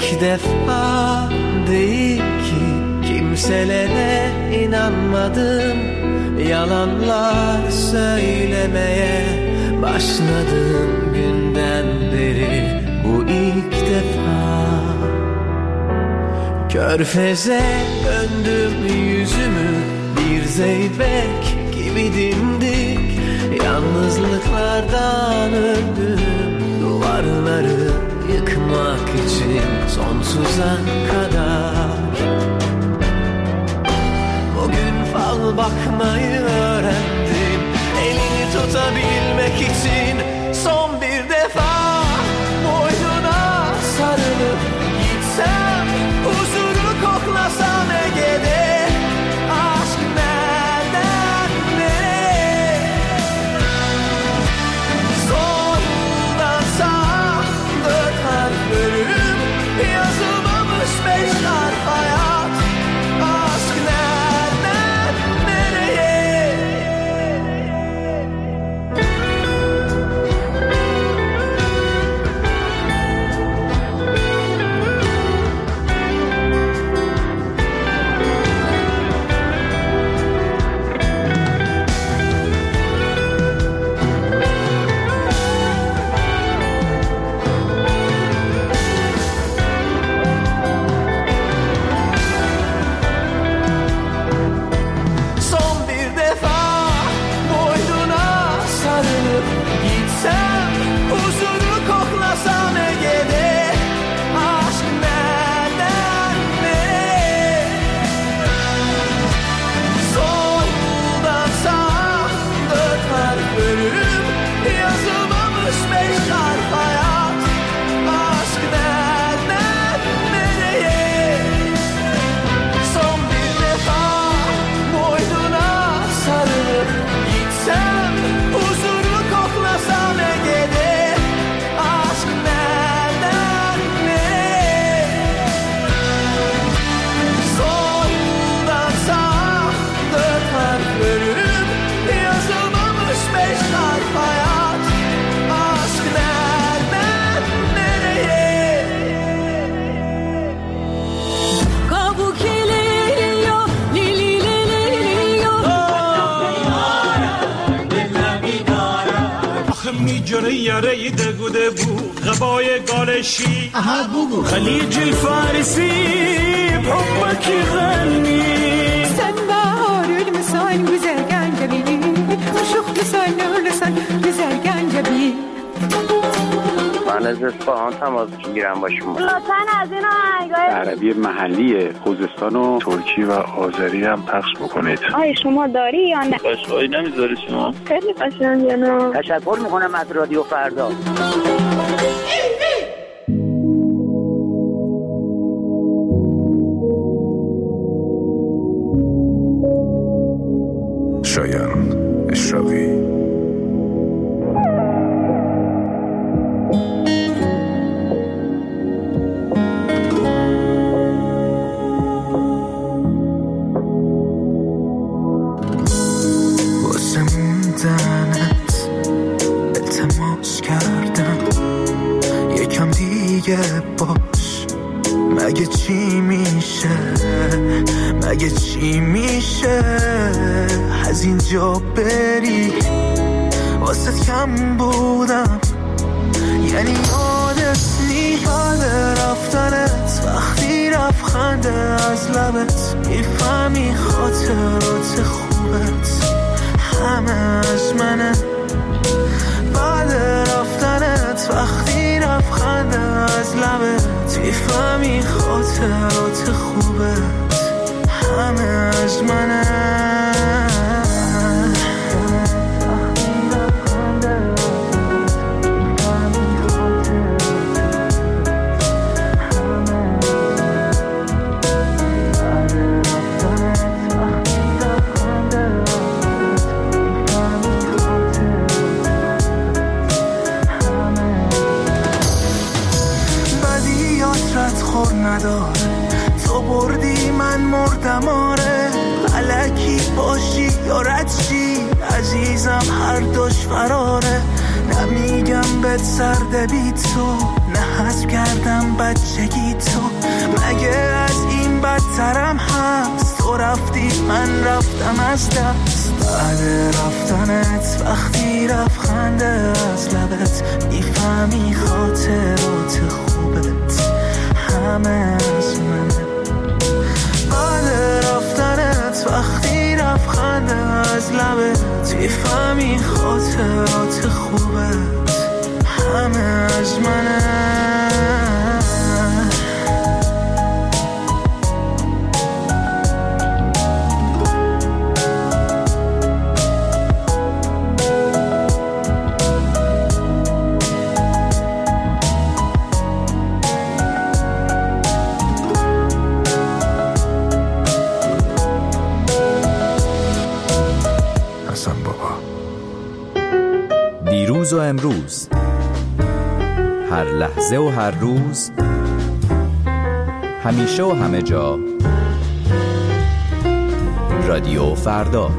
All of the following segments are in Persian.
İlk defa değil ki kimselere inanmadım, yalanlar söylemeye başladığım günden beri bu ilk defa. Körfeze döndüm yüzümü, bir zeybek gibi dimdik, yalnızlıklardan öldüm, duvarları yıkmak için sonsuza kadar. Bugün fal bakmayı öğrendim, elini tutabilmek için son bir defa boynuna sarılıp gitsem, huzuru koklasam Ege'de. Aşk nereden nereye, soldan sağa dört harf bölüm, yazılmamış beş harf hayat. Aşk nereden nereye. Son bir defa boynuna sarılıp gitsem, huzuru koklasam Ege'de. Aşk nereden nereye, soldan sağa dört harf bölüm, yazılmamış beş harf hayat. Aşk nereden nereye. Son bir defa boynuna sarılıp gitsem, huzuru koklasam Ege'de. Aşk nereden nereye, soldan sağa dört harf bölüm, yazılmamış beş harf hayat. Aşk nereden nereye. Kabuk geliyor, lili liliyor. آخه میجره یاره دگوده بو غبای گالشی خلیج الفارسی بحبك غني. Sen baharül misal güzel gencebi, uşuk misal nurlusan güzel gencebi. من از اصفهان تماس میگیرم با شما. لطفاً از این آهنگای عربی محلی خوزستان و ترکی و آذری هم پخش بکنید. آی شما داری یا نه؟ قشقایی نمیذاری شما؟ خیلی قشنگه نه؟ تشکر میکنم از رادیو فردا. شایان اشراقی. واسه موندنت التماس کردم، یکم دیگه باش. مگه چی میشه، مگه چی میشه از اینجا بری؟ واسه کم بودم، یعنی یادت میاد رفتنت، وقتی رفت خنده از لبت، میفهمی خاطرات خوبت همه از منه. بعد رفتنت وقتی رفت خنده از لبت، میفهمی خاطرات خوبت همه از منه. تو بردی من مردم، آره الکی باشی یا رد شی عزیزم، هر دوش فراره. نمیگم بهت سرده بی تو، نه حس کردم بچگی تو مگه از این بدترم هست؟ تو رفتی من رفتم از دست، بعد رفتنت وقتی لبخند از لبت میفهمی خاطرات خوبت همه از منه. بعد رفتنت وقتی لبخند از لبت میفهمی خاطرات خوبت همه از منه. دیروز و امروز، هر لحظه و هر روز، همیشه و همه جا، رادیو فردا.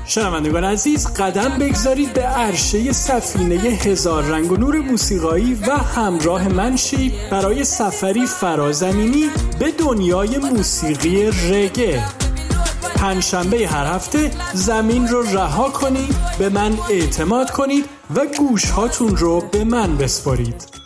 شنوندگان عزیز، قدم بگذارید به عرشه سفینه هزار رنگ و نور موسیقایی و همراه من شید برای سفری فرازمینی به دنیای موسیقی رگه. پنجشنبه هر هفته زمین رو رها کنید، به من اعتماد کنید و گوش هاتون رو به من بسپارید.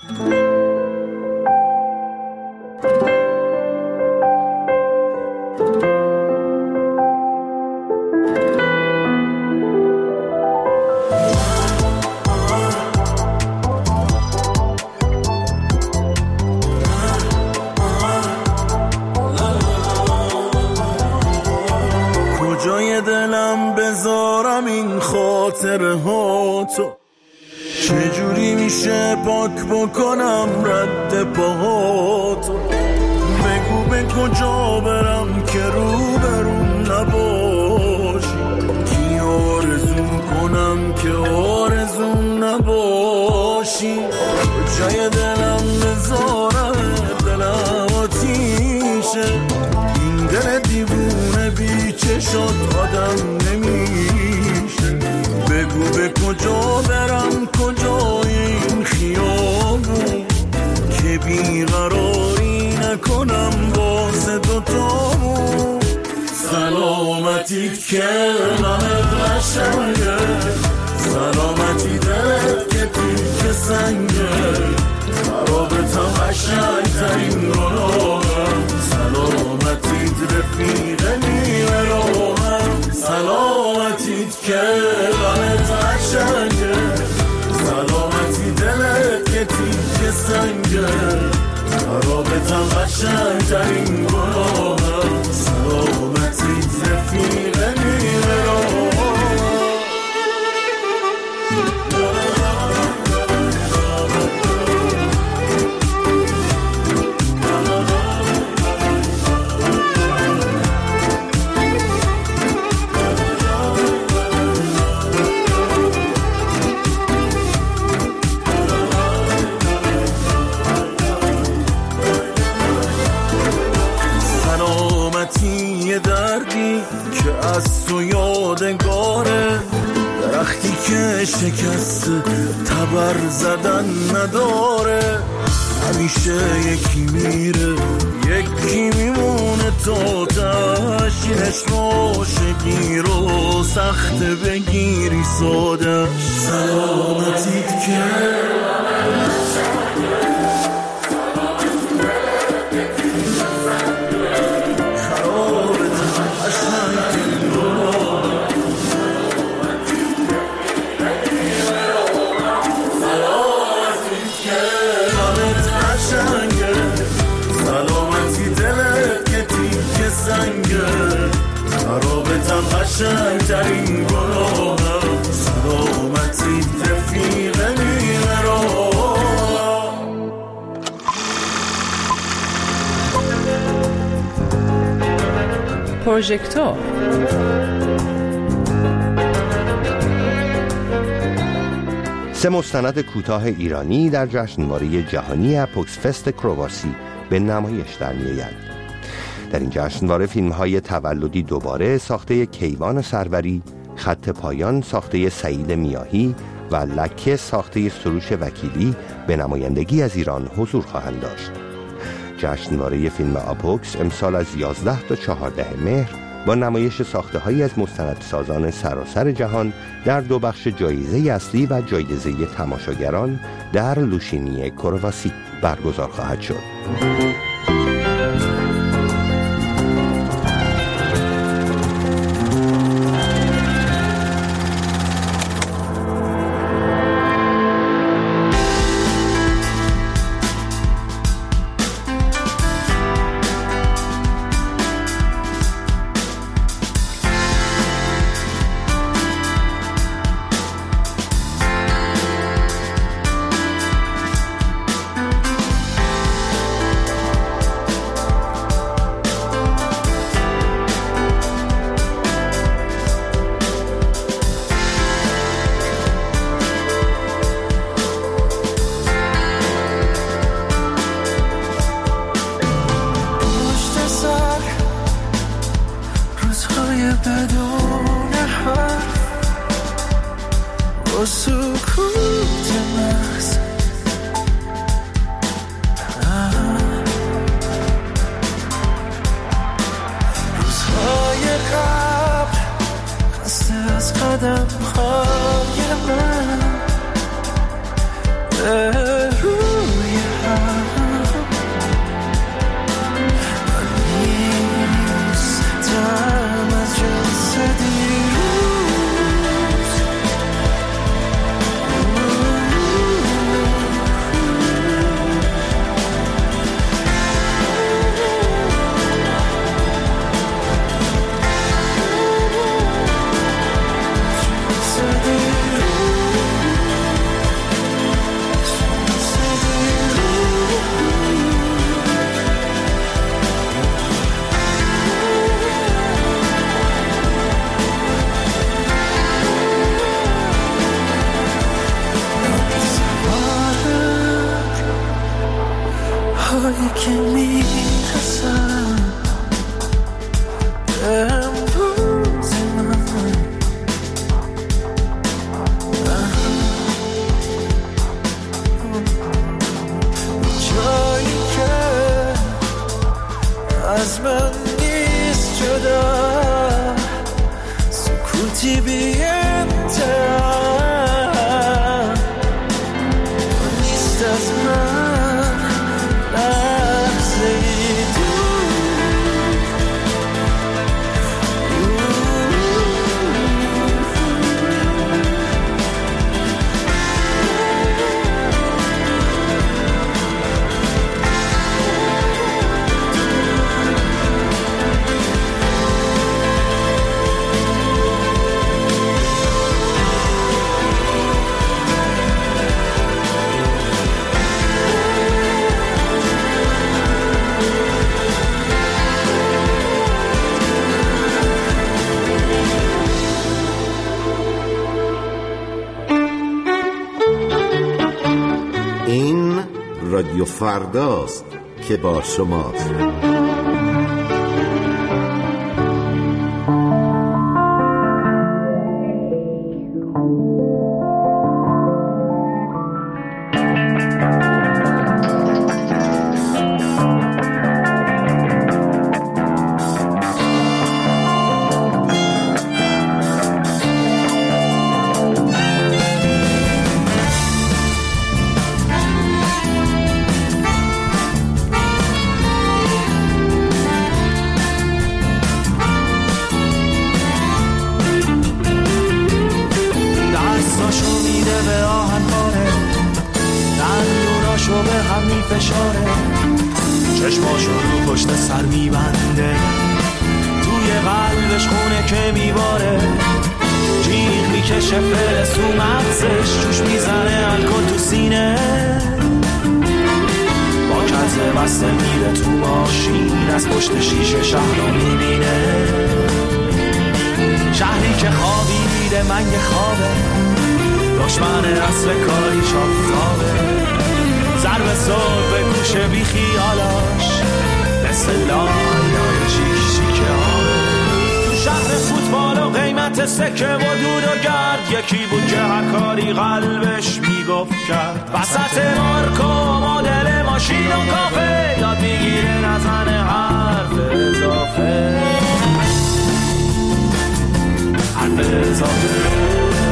کجای دلم بذارم این خاطره ها تو، چجوری میشه پاک بکنم رد پاهاتو؟ بگو به کجا برم که رو برون نباشی، کی آرزو کنم که آرزو نباشی. کجای دلم بذارم دلم آتیشه، این دل دیوونه بی چشات آدم نمیشه. بگو به کجا برم کجای این خیابون، که بیقراری نکنم واسه دوتامون. سلامتیت که غمت قشنگه، سلامتی دلت که تیک سنگه، رابطم قشنگترین گناهم. سلامتیت رفیق نیمه راهم، سلامتیت که غمت قشنگه، سلامتی دلت که تیک سنگه، رابطم قشنگترین گناهم. سلامتیت رفیق نیمه راهم. یه دردی که از تو یادگاره، درختی که شکست تبر زدن نداره. همیشه یکی میره یکی میمونه تا تشینش باشه، گیر و سخت بگیری سادش. سلامتیت که قشنگترین گناهم. سلامتی رفیق نیمه راهم. پروژکتور سه مستند کوتاه ایرانی در جشنواره جهانی اپوکس فست کرواسی به نمایش در می‌آیند. در این جشنواره فیلم‌های تولدی دوباره ساخته کیوان سروری، خط پایان ساخته سعید میاهی و لکه ساخته سروش وکیلی به نمایندگی از ایران حضور خواهند داشت. جشنواره فیلم اپوکس امسال از 11 تا 14 مهر با نمایش ساخته‌هایی از مستندسازان سراسر جهان در دو بخش جایزه اصلی و جایزه تماشاگران در لوشینی کرواسی برگزار خواهد شد. با سکوت محض روزهای قبل خسته از قدم های من به روی هم من نیستم از جسدی که میرسم امروز من جایی که از من نیست جدا سکوتی بی انتها نیست از من رادیو فرداست که با شماست. چشماشو رو پشت سر میبنده توی قلبش خونه که میباره جیغ میکشه فرس تو مغزش جوش میزنه الکل تو سینه با کته بسته میره تو ماشین از پشت شیشه شهر رو میبینه شهری که خوابیده منگ خوابه دشمن اصل کاریش آفتابه ضرب صبح به گوشه بی خیالاش مثل لالای چیک چیک آبه تو شهر فوتبال و قیمت سکه و دود و گرد یکی بود که هر کاری قلبش میگفت کرد وسط مارکو مدل ماشین و کافه یاد میگیره نزنه حرف اضافه حرف اضافه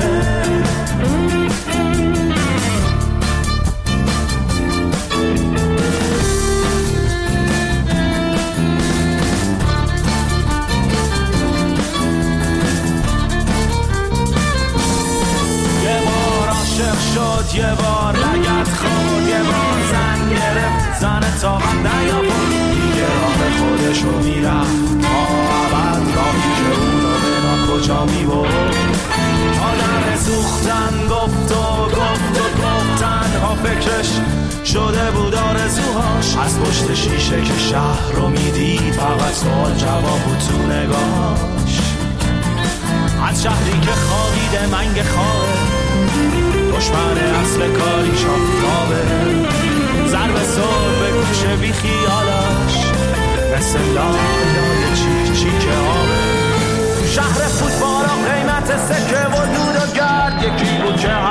یه بار لگت خود یه بار زن گرفت زن طاقت نیاورد دیگه راه خودشو میرفت تا عبد راهی که اونو بنا کجا میبرد آدم سوختن گفت تنها فکرش شده بود آرزوهاش از پشت شیشه که شهر رو میدید فقط سوال جواب بود تو نگاهش از شهری که خوابیده منگ خوابه دشمن اصل کاریش آفتابه ضرب صبح به گوشه بی خیالاش مثل لالای چیک چیک آبه شهر فوتبال و قیمت سکه و دود و گرد یکی بود که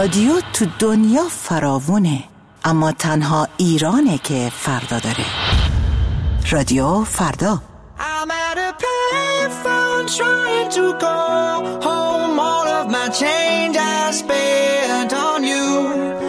رادیو تو دنیا فراوونه، اما تنها ایرانه که فردا داره. رادیو فردا. I'm at a payphone trying to go home. All of my change I spent on you.